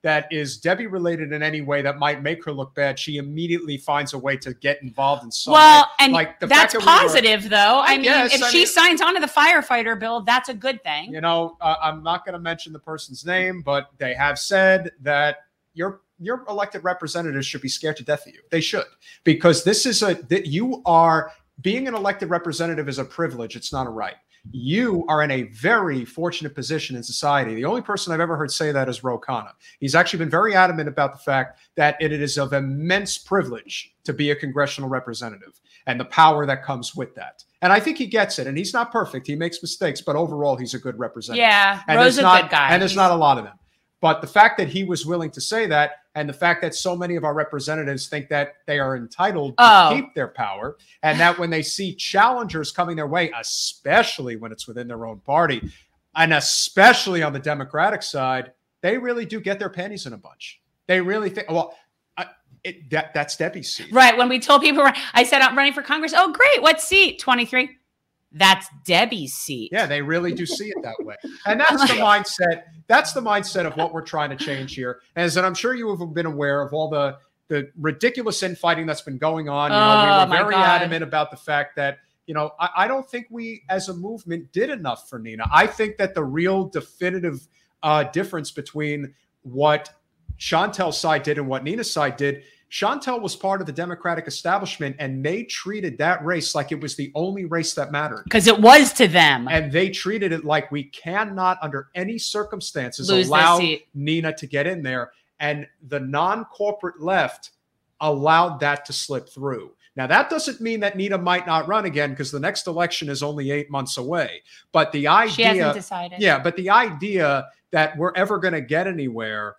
that is Debbie related in any way that might make her look bad, she immediately finds a way to get involved in some well, way. and like the that's fact that positive, we were, though. I, I mean, guess, if I she mean, signs on to the firefighter bill, that's a good thing. You know, uh, I'm not going to mention the person's name, but they have said that your your elected representatives should be scared to death of you. They should, because this is a that you are being an elected representative is a privilege. It's not a right. You are in a very fortunate position in society. The only person I've ever heard say that is Ro Khanna. He's actually been very adamant about the fact that it is of immense privilege to be a congressional representative and the power that comes with that. And I think he gets it. And he's not perfect. He makes mistakes, but overall, he's a good representative. Yeah, and Ro's a not, good guy. And there's he's... not a lot of them. But the fact that he was willing to say that, and the fact that so many of our representatives think that they are entitled to oh. keep their power, and that when they see challengers coming their way, especially when it's within their own party, and especially on the Democratic side, they really do get their panties in a bunch. They really think, well, uh, it, that, that's Debbie's seat. Right. When we told people, I said, I'm running for Congress. Oh, great. What seat? twenty-three. That's Debbie's seat. Yeah, they really do see it that way. And that's the mindset. That's the mindset of what we're trying to change here. As and I'm sure you have been aware of all the, the ridiculous infighting that's been going on. You know, oh, we were very God. adamant about the fact that, you know, I, I don't think we as a movement did enough for Nina. I think that the real definitive uh, difference between what Chantel's side did and what Nina's side did, Chantel was part of the Democratic establishment, and they treated that race like it was the only race that mattered. Because it was to them. And they treated it like we cannot, under any circumstances, Lose allow seat. Nina to get in there. And the non-corporate left allowed that to slip through. Now, that doesn't mean that Nina might not run again, because the next election is only eight months away. But the idea, she hasn't decided. Yeah, but the idea that we're ever going to get anywhere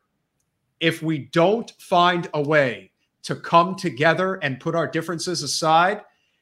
if we don't find a way to come together and put our differences aside,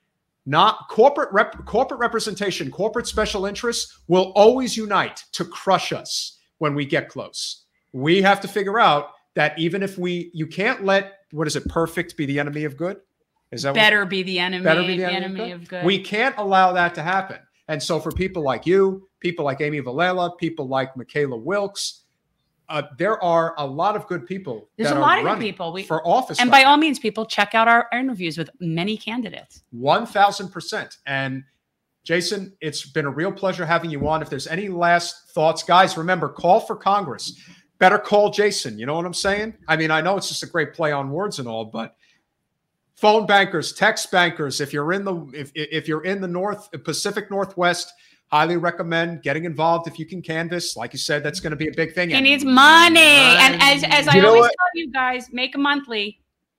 not corporate rep, corporate representation, corporate special interests will always unite to crush us when we get close. We have to figure out that even if we, you can't let, what is it, perfect be the enemy of good? Is that better what, be the enemy, better be the, the enemy, enemy of, of good? good? We can't allow that to happen. And so for people like you, people like Amy Vilela, people like Michaela Wilkes, Uh, there are a lot of good people. There's that a are lot of good running people we, for office. And by all means, people, check out our interviews with many candidates. one thousand percent. And Jason, it's been a real pleasure having you on. If there's any last thoughts, guys, remember, call for Congress. Better call Jason. You know what I'm saying? I mean, I know it's just a great play on words and all, but phone bankers, text bankers, if you're in the if if you're in the North Pacific Northwest, highly recommend getting involved if you can canvass. Like you said, that's going to be a big thing. He and needs money. And as, as I You know always what? tell you guys, make a monthly.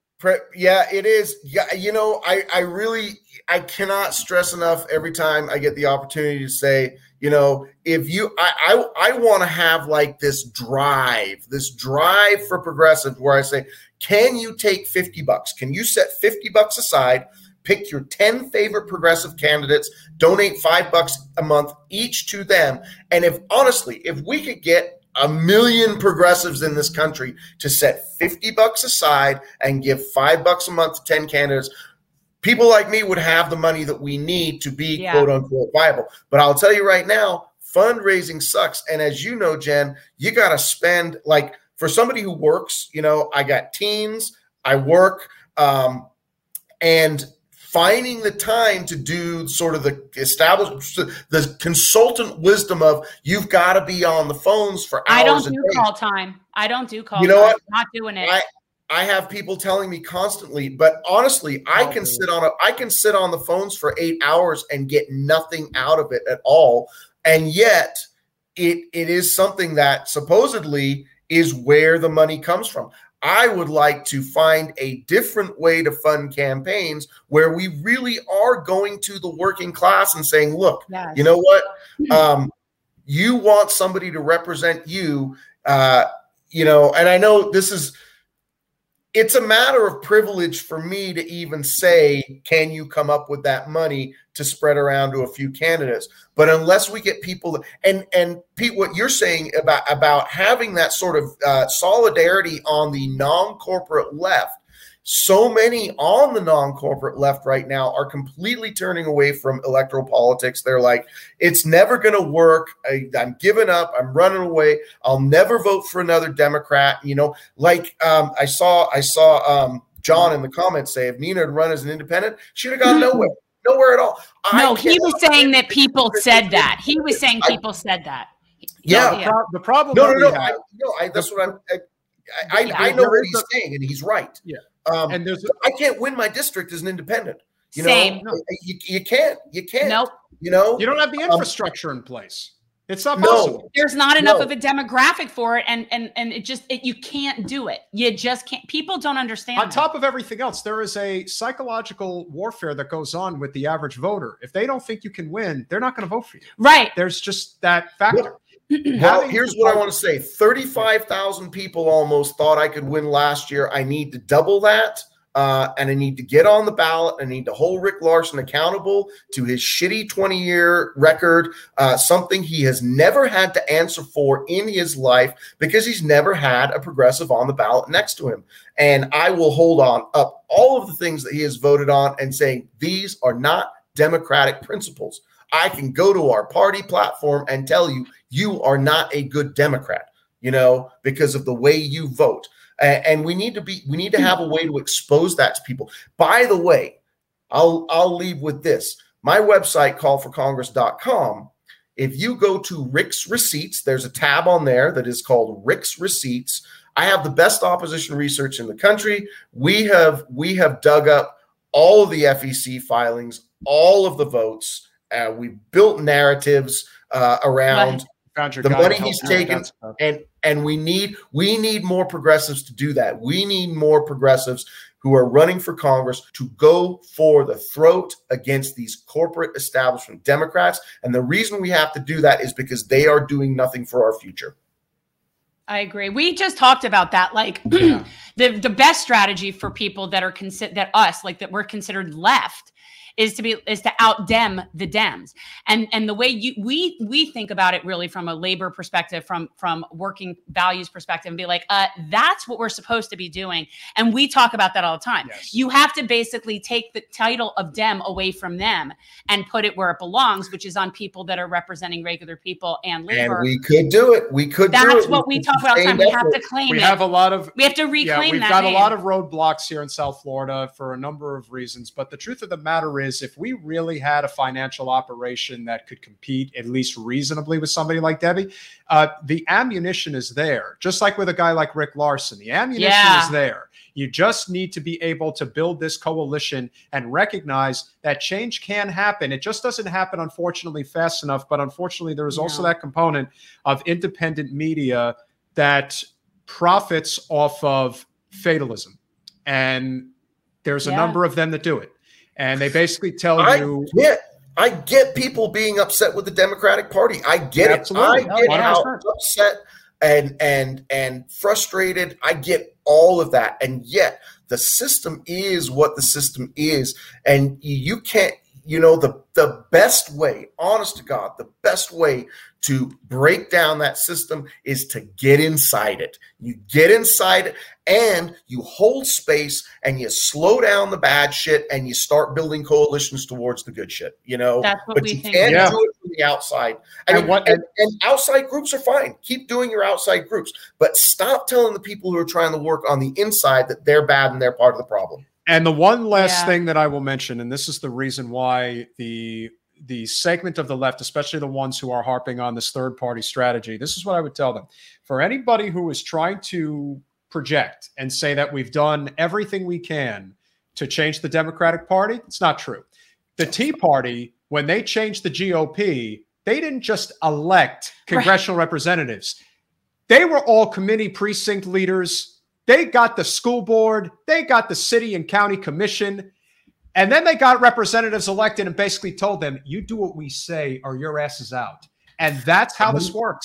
Yeah, it is. Yeah, you know, I, I really, I cannot stress enough every time I get the opportunity to say, you know, if you, I, I, I want to have like this drive, this drive for progressives where I say, can you take fifty bucks? Can you set fifty bucks aside? Pick your ten favorite progressive candidates, donate five bucks a month each to them. And if honestly, if we could get a million progressives in this country to set fifty bucks aside and give five bucks a month to ten candidates, people like me would have the money that we need to be Yeah. quote unquote viable. But I'll tell you right now, fundraising sucks. And as you know, Jen, you got to spend, like, for somebody who works, you know, I got teens, I work, um, and finding the time to do sort of the established, the consultant wisdom of you've got to be on the phones for hours I don't a do day. call time. I don't do call You know time. what? Not doing it. I, I have people telling me constantly, but honestly, I can sit on a, I can sit on the phones for eight hours and get nothing out of it at all. And yet it, it is something that supposedly is where the money comes from. I would like to find a different way to fund campaigns where we really are going to the working class and saying, look, Yes. you know what? Um, you want somebody to represent you, uh, you know, and I know this is, it's a matter of privilege for me to even say, can you come up with that money to spread around to a few candidates? But unless we get people that, and, and Pete, what you're saying about, about having that sort of uh, solidarity on the non-corporate left, So many on the non-corporate left right now are completely turning away from electoral politics. They're like, it's never going to work. I, I'm giving up. I'm running away. I'll never vote for another Democrat. You know, like um, I saw, I saw um, John in the comments say, if Nina had run as an independent, she'd have gone nowhere, nowhere at all. No, he was saying that people said that. He was saying people said that. Yeah, the, pro- the problem. No, no, no. Have, I, no I, that's what I'm. I, I, yeah, I know what he's a, saying, and he's right. Yeah, um, and there's. A, I can't win my district as an independent. You Same. know, you, you can't. You can't. Nope. You know, you don't have the infrastructure um, in place. It's not no, possible. There's not enough no. of a demographic for it, and and and it just it, you can't do it. You just can't. People don't understand. On that. top of everything else, there is a psychological warfare that goes on with the average voter. If they don't think you can win, they're not going to vote for you. Right. There's just that factor. Yeah. Well, here's what I want to say. thirty-five thousand people almost thought I could win last year. I need to double that. Uh, and I need to get on the ballot. I need to hold Rick Larsen accountable to his shitty twenty-year record, uh, something he has never had to answer for in his life because he's never had a progressive on the ballot next to him. And I will hold on up all of the things that he has voted on and saying these are not democratic principles. I can go to our party platform and tell you, you are not a good Democrat, you know, because of the way you vote. And we need to be, we need to have a way to expose that to people. By the way, I'll, I'll leave with this. My website, call for congress dot com. If you go to Rick's Receipts, there's a tab on there that is called Rick's Receipts. I have the best opposition research in the country. We have, we have dug up all of the F E C filings, all of the votes. Uh, we built narratives uh, around the money he's taken, and and we need we need more progressives to do that. We need more progressives who are running for Congress to go for the throat against these corporate establishment Democrats. And the reason we have to do that is because they are doing nothing for our future. I agree. We just talked about that. Like yeah. the the best strategy for people that are considered that us like that we're considered left is to be is to out dem the Dems. And and the way you we we think about it really from a labor perspective, from from working values perspective, and be like, uh, that's what we're supposed to be doing. And we talk about that all the time. Yes. You have to basically take the title of Dem away from them and put it where it belongs, which is on people that are representing regular people and labor. And we could do it. We could that's do it. what we, we talk about all the time. We have to claim we it. We have a lot of we have to reclaim yeah, we've that got name. a lot of roadblocks here in South Florida for a number of reasons. But the truth of the matter is, if we really had a financial operation that could compete at least reasonably with somebody like Debbie, uh, the ammunition is there. Just like with a guy like Rick Larsen, the ammunition yeah. is there. You just need to be able to build this coalition and recognize that change can happen. It just doesn't happen, unfortunately, fast enough. But unfortunately, there is no. also that component of independent media that profits off of fatalism. And there's a yeah. number of them that do it. And they basically tell I you. Get, I get people being upset with the Democratic Party. I get Absolutely. it. I get oh, how upset and and and frustrated. I get all of that. And yet the system is what the system is. And you can't, you know, the, the best way, honest to God, the best way to break down that system is to get inside it. You get inside it and you hold space and you slow down the bad shit and you start building coalitions towards the good shit, you know? That's what but we you think. can't Yeah. do it from the outside. I And mean, what- and, and outside groups are fine. Keep doing your outside groups, but stop telling the people who are trying to work on the inside that they're bad and they're part of the problem. And the one last Yeah. thing that I will mention, and this is the reason why the the segment of the left, especially the ones who are harping on this third party strategy, this is what I would tell them. For anybody who is trying to project and say that we've done everything we can to change the Democratic Party, it's not true. The Tea Party, when they changed the G O P, they didn't just elect congressional right. representatives. They were all committee precinct leaders. They got the school board. They got the city and county commission. And then they got representatives elected and basically told them, you do what we say or your ass is out. And that's how this works.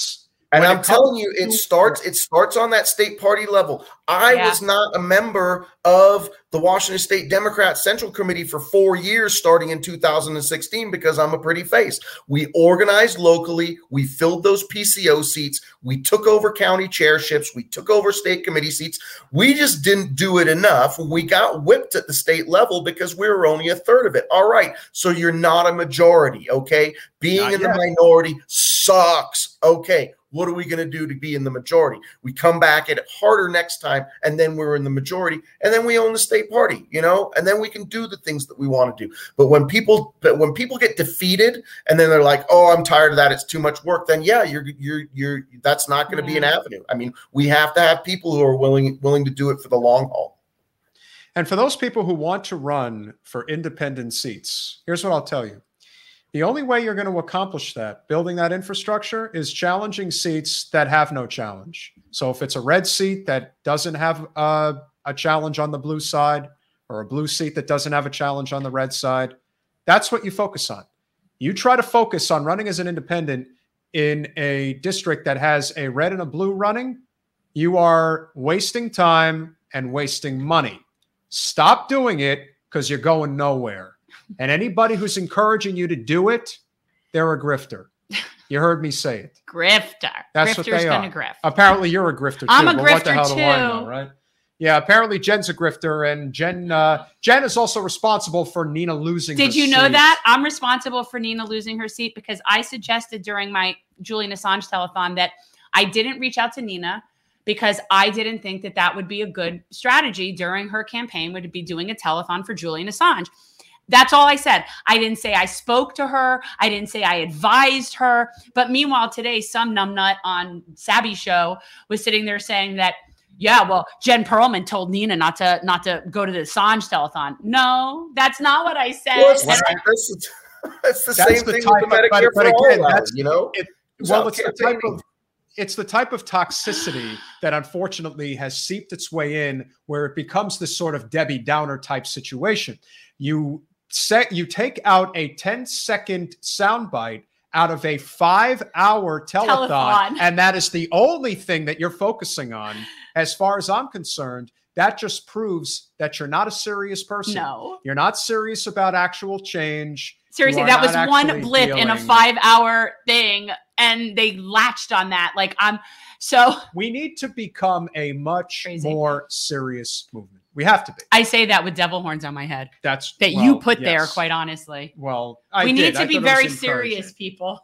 And When I'm it telling comes you, it to- starts it starts on that state party level. I Yeah. was not a member of the Washington State Democrat Central Committee for four years starting in two thousand sixteen because I'm a pretty face. We organized locally. We filled those P C O seats. We took over county chairships. We took over state committee seats. We just didn't do it enough. We got whipped at the state level because we were only a third of it. All right. So you're not a majority. Okay. Being Not in yet. the minority sucks. Okay. What are we going to do to be in the majority? We come back at it harder next time, and then we're in the majority, and then we own the state party, you know, and then we can do the things that we want to do. But when people, but when people get defeated, and then they're like, "Oh, I'm tired of that. It's too much work." Then yeah, you're you're you're that's not going to be an avenue. I mean, we have to have people who are willing willing to do it for the long haul. And for those people who want to run for independent seats, here's what I'll tell you. The only way you're going to accomplish that, building that infrastructure, is challenging seats that have no challenge. So if it's a red seat that doesn't have uh, a challenge on the blue side, or a blue seat that doesn't have a challenge on the red side, that's what you focus on. You try to focus on running as an independent in a district that has a red and a blue running, you are wasting time and wasting money. Stop doing it because you're going nowhere. And anybody who's encouraging you to do it, they're a grifter. You heard me say it. Grifter. That's Grifter's what they gonna are. grift. Apparently you're a grifter too. I'm a but what the grifter hell do I know, too. right? Yeah, apparently Jen's a grifter, and Jen uh, Jen is also responsible for Nina losing Did her you know seat. that? I'm responsible for Nina losing her seat because I suggested during my Julian Assange telethon that I didn't reach out to Nina because I didn't think that that would be a good strategy during her campaign, would be doing a telethon for Julian Assange. That's all I said. I didn't say I spoke to her. I didn't say I advised her. But meanwhile, today, some numbnut on Sabby Show was sitting there saying that, yeah, well, Jen Perlman told Nina not to not to go to the Assange telethon. No, that's not what I said. Well, it's, the, that's, that's the That's same the thing type with the of- Medicare but- but for again, All, that's- you know? It, It's well, out it's the type campaigning. of it's the type of toxicity that unfortunately has seeped its way in, where it becomes this sort of Debbie Downer type situation. You set you take out a ten second soundbite out of a five hour telethon, Telethon. and that is the only thing that you're focusing on. As far as I'm concerned, that just proves that you're not a serious person. No. You're not serious about actual change. Seriously, You are that was not one actually blip in a dealing- five hour thing, and they latched on that. Like, I'm so We need to become a much Crazy. more serious movement. We have to be. I say that with devil horns on my head That's that well, you put there, yes. quite honestly. Well, I we did. need I to be thought it was very encouraging. serious, people.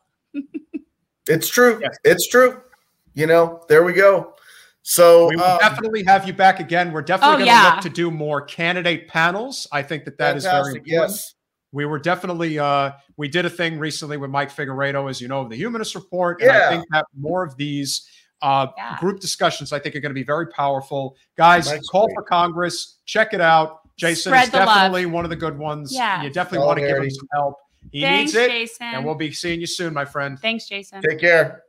It's true. Yes. It's true. You know, there we go. So We will um, definitely have you back again. We're definitely Oh, going to yeah. look to do more candidate panels. I think that that is very fantastic. important. Yes. We were definitely, uh, we did a thing recently with Mike Figueredo, as you know, of the Humanist Report. And Yeah. I think that more of these uh, Yeah. group discussions, I think, are going to be very powerful. Guys, Mike's call great. for Congress. Check it out. Jason Spread is the love. definitely one of the good ones. Yeah. You definitely want to give him Solidarity. some help. He Thanks, needs it. Jason. And we'll be seeing you soon, my friend. Thanks, Jason. Take care.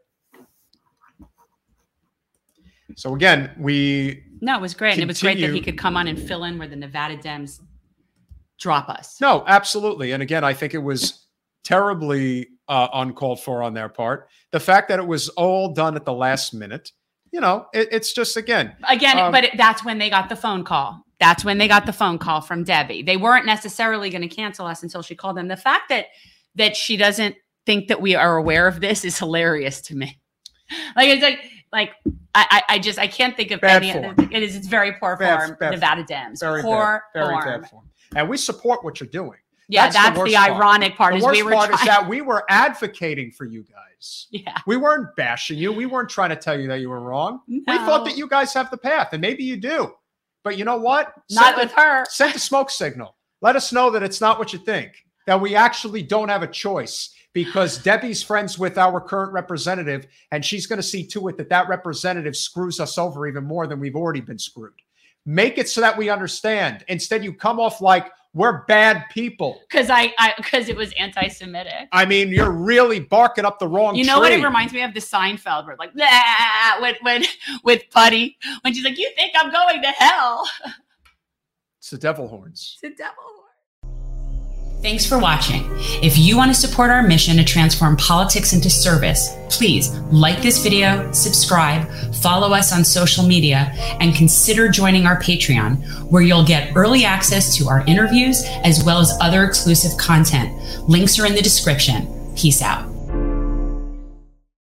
So again, we No, it was great. And it was great that he Continue. could come on and fill in where the Nevada Dems drop us. no, absolutely. And again, I think it was terribly uh, uncalled for on their part. The fact that it was all done at the last minute, you know, it, it's just again. Again, Um, but it, that's when they got the phone call. That's when they got the phone call from Debbie. They weren't necessarily going to cancel us until she called them. The fact that that she doesn't think that we are aware of this is hilarious to me. Like it's like like I I, I just I can't think of Bad any. form. It is it's very poor Bad- form. bad Nevada Dems. Very poor bad, very form. bad form. And we support what you're doing. Yeah, That's the that's the, worst part. ironic part. The is worst we were part trying, is that we were advocating for you guys. yeah. We weren't bashing you. We weren't trying to tell you that you were wrong. We No. thought that you guys have the path, and maybe you do. But you know what? Not Send with a- her. Send a smoke signal. Let us know that it's not what you think, that we actually don't have a choice because Debbie's friends with our current representative, and she's going to see to it that that representative screws us over even more than we've already been screwed. Make it so that we understand. Instead, you come off like we're bad people. Because I because it was anti-Semitic. I mean, you're really barking up the wrong You know what tree. it reminds me of? The Seinfeld, where like "Nah," when when with Putty when she's like, "You think I'm going to hell?" It's the devil horns. It's a devil. Thanks for watching. If you want to support our mission to transform politics into service, please like this video, subscribe, follow us on social media, and consider joining our Patreon, where you'll get early access to our interviews as well as other exclusive content. Links are in the description. Peace out.